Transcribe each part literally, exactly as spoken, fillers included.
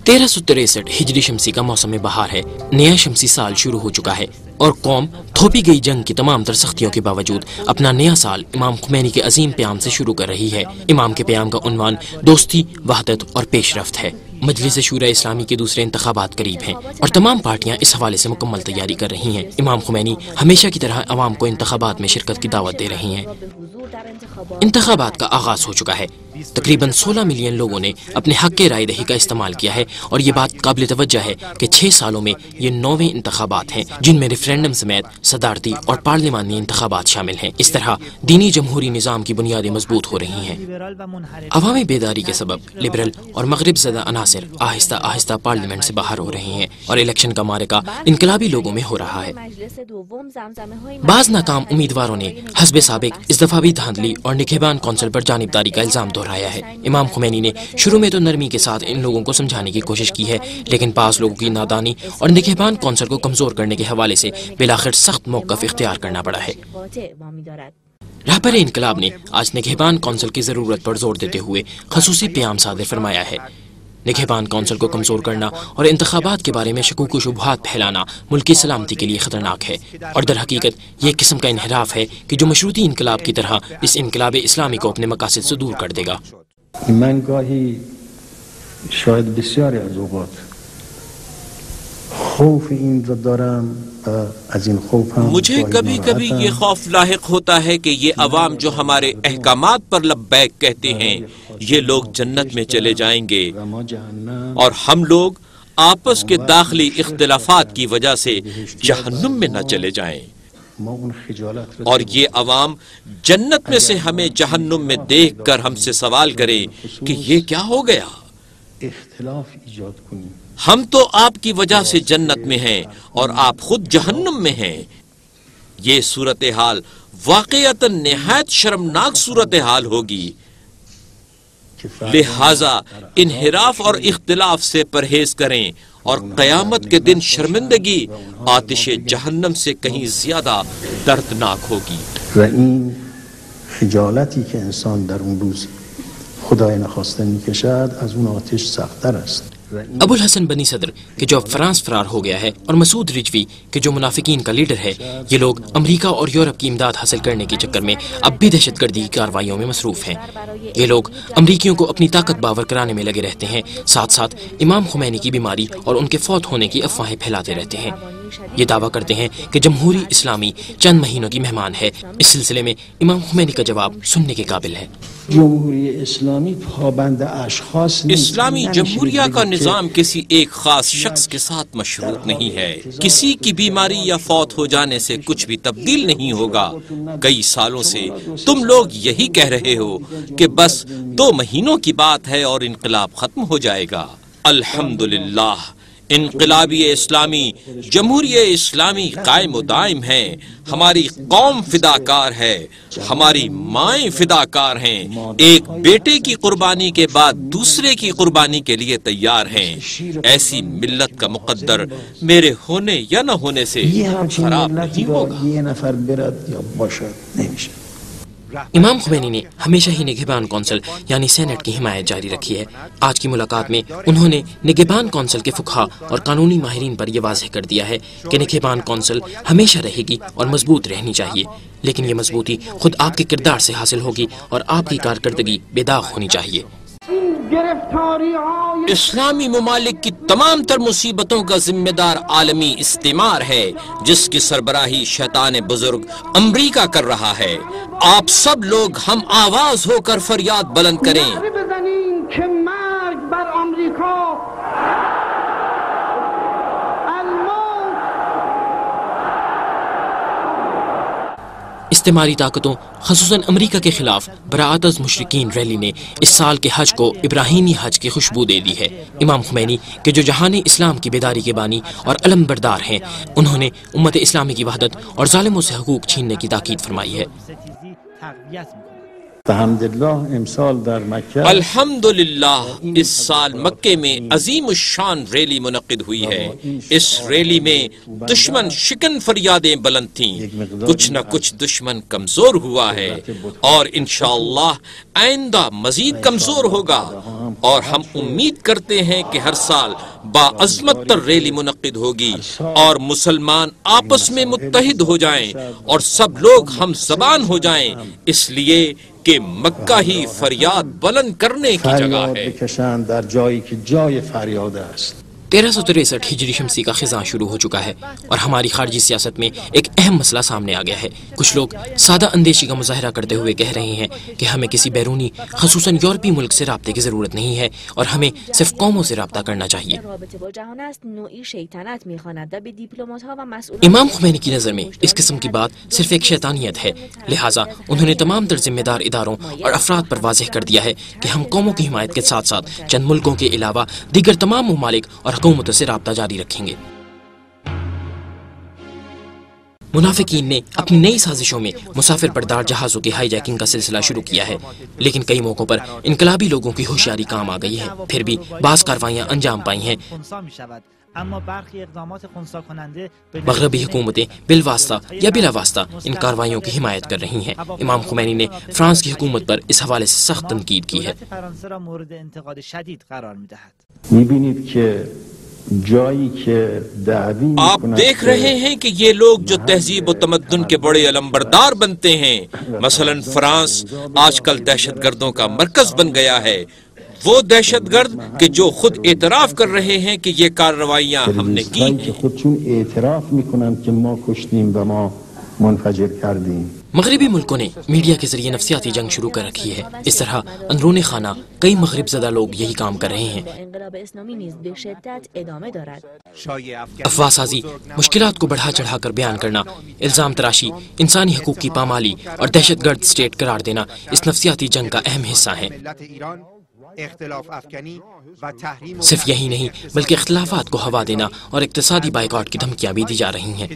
تیرہ سو تریسٹھ ہجری شمسی کا موسم بہار ہے، نیا شمسی سال شروع ہو چکا ہے اور قوم تھوپی گئی جنگ کی تمام تر سختیوں کے باوجود اپنا نیا سال امام خمینی کے عظیم پیام سے شروع کر رہی ہے۔ امام کے پیام کا عنوان دوستی، وحدت اور پیش رفت ہے۔ مجلس شورا اسلامی کے دوسرے انتخابات قریب ہیں اور تمام پارٹیاں اس حوالے سے مکمل تیاری کر رہی ہیں۔ امام خمینی ہمیشہ کی طرح عوام کو انتخابات میں شرکت کی دعوت دے رہی ہیں۔ انتخابات کا آغاز ہو چکا ہے۔ تقریباً سولہ ملین لوگوں نے اپنے حق کے رائے دہی کا استعمال کیا ہے اور یہ بات قابل توجہ ہے کہ چھ سالوں میں یہ نویں انتخابات ہیں جن میں ریفرینڈم سمیت صدارتی اور پارلیمانی انتخابات شامل ہیں۔ اس طرح دینی جمہوری نظام کی بنیادیں مضبوط ہو رہی ہیں۔ عوامی بیداری کے سبب لبرل اور مغرب زدہ عناصر آہستہ آہستہ پارلیمنٹ سے باہر ہو رہے ہیں اور الیکشن کا معرکہ انقلابی لوگوں میں ہو رہا ہے۔ بعض ناکام امیدواروں نے حزب سابق اس دفعہ بھی دھاندلی اور نگہبان کونسل پر جانبداری کا الزام دہرایا ہے۔ امام خمینی نے شروع میں تو نرمی کے ساتھ ان لوگوں کو سمجھانے کی کوشش کی ہے، لیکن بعض لوگوں کی نادانی اور نگہبان کونسل کو کمزور کرنے کے حوالے سے بالآخر سخت موقف اختیار کرنا پڑا ہے۔ رہبر انقلاب نے آج نگہبان کونسل کی ضرورت پر زور دیتے ہوئے خصوصی پیام صادر فرمایا ہے۔ نگہبان کونسل کو کمزور کرنا اور انتخابات کے بارے میں شکوک و شبہات پھیلانا ملک کی سلامتی کے لیے خطرناک ہے اور در حقیقت یہ قسم کا انحراف ہے کہ جو مشروطی انقلاب کی طرح اس انقلاب اسلامی کو اپنے مقاصد سے دور کر دے گا۔ من گاهی شاید بسیاری از اوقات خوف این را دارم از این خوف هم مجھے کبھی کبھی یہ خوف لاحق ہوتا ہے کہ یہ عوام جو ہمارے احکامات پر لبیک کہتے ہیں یہ لوگ جنت میں چلے جائیں گے اور ہم لوگ آپس کے داخلی اختلافات کی وجہ سے جہنم میں نہ چلے جائیں، اور یہ عوام جنت میں سے ہمیں جہنم میں دیکھ کر ہم سے سوال کریں کہ یہ کیا ہو گیا؟ ہم تو آپ کی وجہ سے جنت میں ہیں اور آپ خود جہنم میں ہیں۔ یہ صورتحال واقعتاً نہایت شرمناک صورتحال ہوگی، لہذا انحراف اور اختلاف سے پرہیز کریں اور قیامت کے دن شرمندگی آتش جہنم سے کہیں زیادہ دردناک ہوگی۔ و این خجالتی که انسان در اون روز خدای نخواسته میکشد از اون آتش سخت‌تر است۔ ابو الحسن بنی صدر کہ جو اب فرانس فرار ہو گیا ہے اور مسعود رجوی کہ جو منافقین کا لیڈر ہے، یہ لوگ امریکہ اور یورپ کی امداد حاصل کرنے کے چکر میں اب بھی دہشت گردی کی کارروائیوں میں مصروف ہیں۔ یہ لوگ امریکیوں کو اپنی طاقت باور کرانے میں لگے رہتے ہیں، ساتھ ساتھ امام خمینی کی بیماری اور ان کے فوت ہونے کی افواہیں پھیلاتے رہتے ہیں۔ یہ دعویٰ کرتے ہیں کہ جمہوری اسلامی چند مہینوں کی مہمان ہے۔ اس سلسلے میں امام خمینی کا جواب سننے کے قابل ہے۔ جمہوری اسلامی پابند اشخاص اسلامی جمہوریہ کا نظام کسی ایک خاص شخص کے ساتھ مشروط نہیں ہے۔ کسی کی بیماری یا فوت ہو جانے سے کچھ بھی تبدیل نہیں ہوگا۔ کئی سالوں سے تم لوگ یہی کہہ رہے ہو کہ بس دو مہینوں کی بات ہے اور انقلاب ختم ہو جائے گا۔ الحمدللہ انقلابی اسلامی جمہوریہ اسلامی قائم و دائم ہے، ہماری قوم فداکار ہے، ہماری مائیں فداکار ہیں، ایک بیٹے کی قربانی کے بعد دوسرے کی قربانی کے لیے تیار ہیں۔ ایسی ملت کا مقدر میرے ہونے یا نہ ہونے سے خراب نہیں ہوگا۔ امام خمینی نے ہمیشہ ہی نگہبان کونسل یعنی سینٹ کی حمایت جاری رکھی ہے۔ آج کی ملاقات میں انہوں نے نگہبان کونسل کے فقہا اور قانونی ماہرین پر یہ واضح کر دیا ہے کہ نگہبان کونسل ہمیشہ رہے گی اور مضبوط رہنی چاہیے، لیکن یہ مضبوطی خود آپ کے کردار سے حاصل ہوگی اور آپ کی کارکردگی بے داغ ہونی چاہیے۔ اسلامی ممالک کی تمام تر مصیبتوں کا ذمہ دار عالمی استعمار ہے جس کی سربراہی شیطان بزرگ امریکہ کر رہا ہے۔ آپ سب لوگ ہم آواز ہو کر فریاد بلند کریں۔ استعماری طاقتوں خصوصاً امریکہ کے خلاف براعت از مشرکین ریلی نے اس سال کے حج کو ابراہیمی حج کی خوشبو دے دی ہے۔ امام خمینی کہ جو جہان اسلام کی بیداری کے بانی اور علم بردار ہیں، انہوں نے امت اسلامی کی وحدت اور ظالموں سے حقوق چھیننے کی تاکید فرمائی ہے۔ الحمدللہ اس سال مکے میں عظیم الشان ریلی منعقد ہوئی ہے۔ اس ریلی میں دشمن شکن فریادیں بلند تھیں، کچھ نہ کچھ دشمن کمزور ہوا ہے اور انشاءاللہ آئندہ مزید کمزور ہوگا۔ اور ہم امید کرتے ہیں کہ ہر سال باعظمت تر ریلی منعقد ہوگی اور مسلمان آپس میں متحد ہو جائیں اور سب لوگ ہم زبان ہو جائیں، اس لیے کہ مکہ ہی فریاد بلند کرنے کی جگہ فریاد ہے۔ بکشند در جایی که جای فریاد است۔ تیرہ سو تریسٹھ ہجری شمسی کا خزاں شروع ہو چکا ہے اور ہماری خارجی سیاست میں ایک اہم مسئلہ سامنے آ گیا ہے۔ کچھ لوگ سادہ اندیشی کا مظاہرہ کرتے ہوئے کہہ رہے ہیں کہ ہمیں کسی بیرونی خصوصاً یورپی ملک سے رابطے کی ضرورت نہیں ہے اور ہمیں صرف قوموں سے رابطہ کرنا چاہیے۔ امام خمینی کی نظر میں اس قسم کی بات صرف ایک شیطانیت ہے، لہٰذا انہوں نے تمام تر ذمہ دار اداروں اور افراد پر واضح کر دیا ہے کہ ہم قوموں کی حمایت کے ساتھ ساتھ چند ملکوں کے علاوہ دیگر تمام ممالک اور حکومتوں سے رابطہ جاری رکھیں گے۔ منافقین نے اپنی نئی سازشوں میں مسافر بردار جہازوں کی ہائی جیکنگ کا سلسلہ شروع کیا ہے، لیکن کئی موقعوں پر انقلابی لوگوں کی ہوشیاری کام آ گئی ہے، پھر بھی بعض کاروائیاں انجام پائی ہیں۔ مغربی حکومتیں بالواسطہ یا بلا واسطہ ان کاروائیوں کی حمایت کر رہی ہیں۔ امام خمینی نے فرانس کی حکومت پر اس حوالے سے سخت تنقید کی ہے۔ می‌بینید که جایی که دعوی آپ دیکھ رہے ہیں کہ یہ لوگ جو تہذیب و تمدن کے بڑے علمبردار بنتے ہیں، مثلا فرانس آج کل دہشت گردوں کا مرکز بن گیا ہے، وہ دہشت گرد کہ جو خود اعتراف کر رہے ہیں کہ یہ کارروائیاں ہم نے کی که خودشون اعتراف میکنند که ما کشتیم و ما منفجر کردیم۔ مغربی ملکوں نے میڈیا کے ذریعے نفسیاتی جنگ شروع کر رکھی ہے۔ اس طرح اندرون خانہ کئی مغرب زدہ لوگ یہی کام کر رہے ہیں۔ افواہ سازی، مشکلات کو بڑھا چڑھا کر بیان کرنا، الزام تراشی، انسانی حقوق کی پامالی اور دہشت گرد اسٹیٹ قرار دینا اس نفسیاتی جنگ کا اہم حصہ ہیں۔ صرف یہی نہیں بلکہ اختلافات کو ہوا دینا اور اقتصادی بائیکاٹ کی دھمکیاں بھی دی جا رہی ہیں۔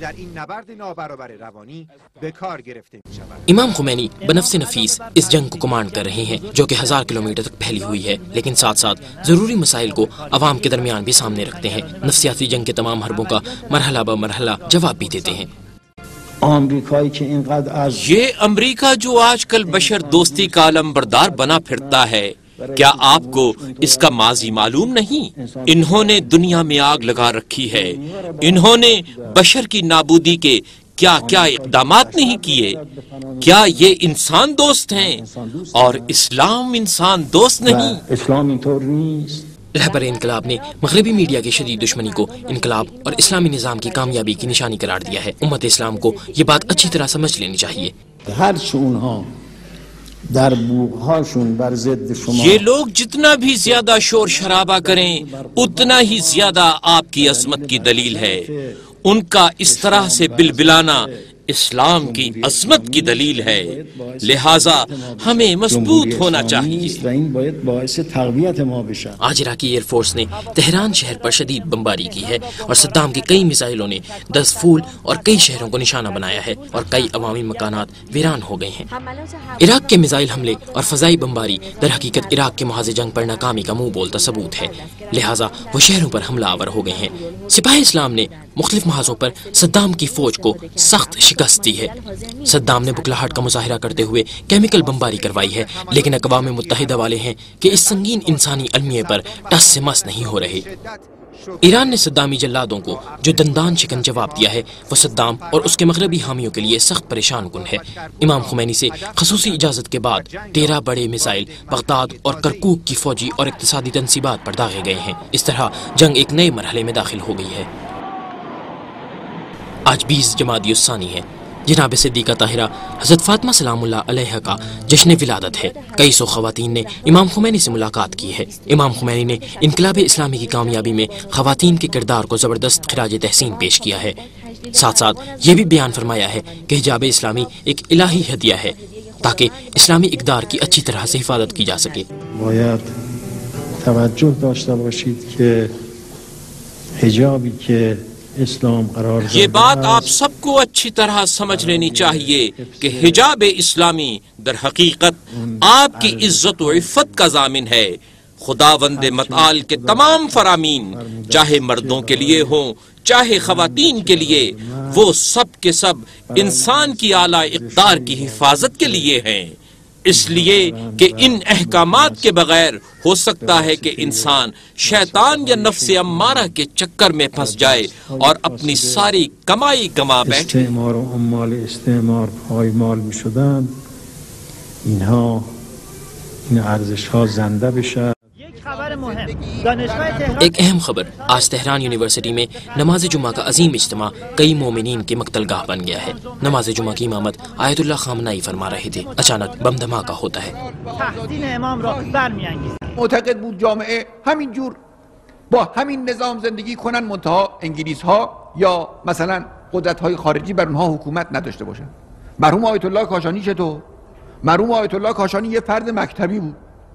امام خمینی بنفس نفیس اس جنگ کو کمانڈ کر رہے ہیں جو کہ ہزار کلومیٹر تک پھیلی ہوئی ہے، لیکن ساتھ ساتھ ضروری مسائل کو عوام کے درمیان بھی سامنے رکھتے ہیں، نفسیاتی جنگ کے تمام حربوں کا مرحلہ بہ مرحلہ جواب بھی دیتے ہیں۔ آمریکایی که اینقدر از یہ امریکہ جو آج کل بشر دوستی کا علمبردار بنا پھرتا ہے، کیا آپ کو اس کا ماضی معلوم نہیں؟ انہوں نے دنیا میں آگ لگا رکھی ہے، انہوں نے بشر کی نابودی کے کیا کیا اقدامات نہیں کیے؟ کیا یہ انسان دوست ہیں؟ اور اسلام انسان دوست نہیں؟ اسلام اینطور نیست۔ رہبر انقلاب نے مغربی میڈیا کی شدید دشمنی کو انقلاب اور اسلامی نظام کی کامیابی کی نشانی قرار دیا ہے۔ امت اسلام کو یہ بات اچھی طرح سمجھ لینی چاہیے۔ هرچه اونها در بوغهاشون بر ضد شما یہ لوگ جتنا بھی زیادہ شور شرابہ کریں اتنا ہی زیادہ آپ کی عظمت کی دلیل ہے۔ ان کا اس طرح سے بلبلانا اسلام کی عظمت کی دلیل ہے، لہٰذا ہمیں مضبوط ہونا چاہیے۔ و این باید باعث تقویت ما بشه۔ آج عراقی ایئر فورس نے تہران شہر پر شدید بمباری کی ہے اور صدام کی کئی میزائلوں نے دس پھول اور کئی شہروں کو نشانہ بنایا ہے اور کئی عوامی مکانات ویران ہو گئے ہیں۔ عراق کے میزائل حملے اور فضائی بمباری در حقیقت عراق کے محاذ جنگ پر ناکامی کا منہ بولتا ثبوت ہے، لہٰذا وہ شہروں پر حملہ آور ہو گئے ہیں۔ سپاہ اسلام نے مختلف محاذوں پر صدام کی فوج کو سخت شکست دی ہے۔ صدام نے بکلاہٹ کا مظاہرہ کرتے ہوئے کیمیکل بمباری کروائی ہے، لیکن اقوام متحدہ والے ہیں کہ اس سنگین انسانی المیے پر ٹس سے مس نہیں ہو رہے۔ ایران نے صدامی جلادوں کو جو دندان شکن جواب دیا ہے وہ صدام اور اس کے مغربی حامیوں کے لیے سخت پریشان کن ہے۔ امام خمینی سے خصوصی اجازت کے بعد تیرہ بڑے میزائل بغداد اور کرکوک کی فوجی اور اقتصادی تنصیبات پر داغے گئے ہیں۔ اس طرح جنگ ایک نئے مرحلے میں داخل ہو گئی ہے۔ آج بیس جمادی الثانی ہے۔ جناب صدیقہ طاہرہ حضرت فاطمہ سلام اللہ علیہ کا جشن ولادت ہے۔ کئی سو خواتین نے امام خمینی سے ملاقات کی ہے۔ امام خمینی نے انقلاب اسلامی کی کامیابی میں خواتین کے کردار کو زبردست خراج تحسین پیش کیا ہے۔ ساتھ ساتھ یہ بھی بیان فرمایا ہے کہ حجاب اسلامی ایک الہی ہدیہ ہے تاکہ اسلامی اقدار کی اچھی طرح سے حفاظت کی جا سکے۔ باید توجه داشته باشید که حجابی که اسلام قرار یہ بات آپ سب کو اچھی طرح سمجھ لینی چاہیے کہ حجاب اسلامی در حقیقت آپ کی عزت و عفت کا ضامن ہے۔ خداوند متعال کے تمام فرامین چاہے مردوں کے لیے ہوں چاہے خواتین کے لیے، وہ سب کے سب انسان کی اعلیٰ اقدار کی حفاظت کے لیے ہیں۔ اس لیے کہ ان احکامات کے بغیر ہو سکتا ہے کہ انسان شیطان یا نفس امارہ کے چکر میں پھنس جائے اور اپنی ساری کمائی گما بیٹھے. استعمار و عمال استعمار پایمال میشدند اینها این ارزش ها زنده بشه. ایک اہم خبر، آج تہران یونیورسٹی میں نماز جمعہ کا عظیم اجتماع کئی مومنین کے مقتل گاہ بن گیا ہے. نماز جمعہ کی امامت آیت اللہ خامنه‌ای فرما رہے تھے. اچانک بم دھماکہ ہوتا ہے. معتقد بود جامعه همین جور با همین نظام زندگی کنن، منتها انگلیس ها یا مثلا قدرت های خارجی بر اونها حکومت نداشته باشن. مرحوم آیت الله کاشانی چطور؟ مرحوم آیت الله کاشانی یه فرد مکتبی بود.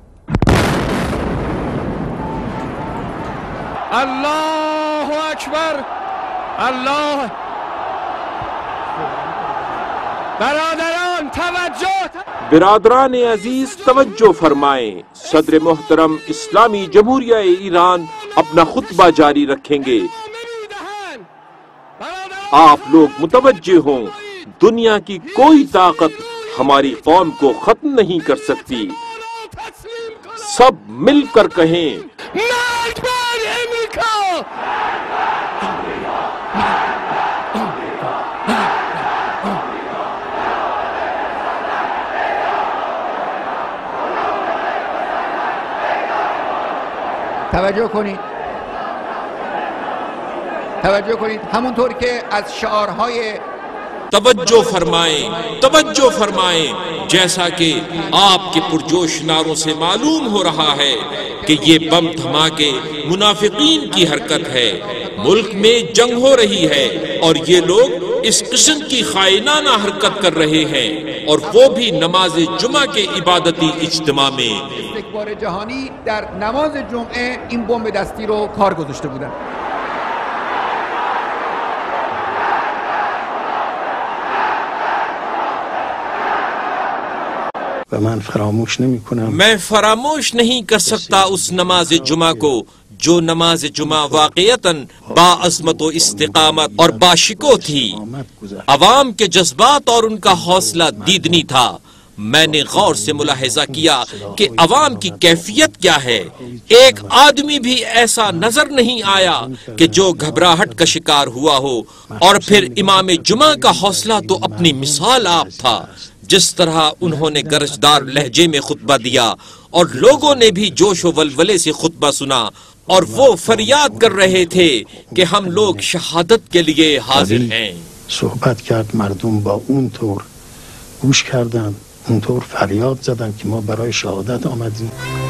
الله اکبر، الله. برادران توجه، برادران عزیز توجہ فرمائیں. صدر محترم اسلامی جمہوریہ ایران اپنا خطبہ جاری رکھیں گے. آپ لوگ متوجہ ہوں، دنیا کی کوئی طاقت ہماری قوم کو ختم نہیں کر سکتی. سب مل کر کہیں توجه کنید، توجه کنید همونطور که از شعارهای توجہ فرمائیں، توجہ فرمائیں. جیسا کہ آپ کے پرجوش نعروں سے معلوم ہو رہا ہے کہ یہ بم دھماکے منافقین کی حرکت ہے. ملک میں جنگ ہو رہی ہے اور یہ لوگ اس قسم کی خائنانہ حرکت کر رہے ہیں، اور وہ بھی نماز جمعہ کے عبادتی اجتماع میں. استکبار جهانی در نماز جمعه این بمب دستی رو کار گذاشته بودن. و من فراموش نمی کنم میں فراموش نہیں کر سکتا اس نماز جمعہ کو جو نماز جمعہ واقعتاً با عظمت و استقامت اور باشکو تھی. عوام کے جذبات اور ان کا حوصلہ دیدنی تھا. میں نے غور سے ملاحظہ کیا کہ عوام کی کیفیت کیا ہے. ایک آدمی بھی ایسا نظر نہیں آیا کہ جو گھبراہٹ کا شکار ہوا ہو. اور پھر امام جمعہ کا حوصلہ تو اپنی مثال آپ تھا. جس طرح انہوں نے گرجدار لہجے میں خطبہ دیا اور لوگوں نے بھی جوش و ولولے سے خطبہ سنا، اور وہ فریاد کر رہے تھے کہ ہم لوگ شہادت کے لیے حاضر ہیں. صحبت کرد، مردم با اون طور گوش کردن، اون طور فریاد زدن که ما برای شهادت آمدیم.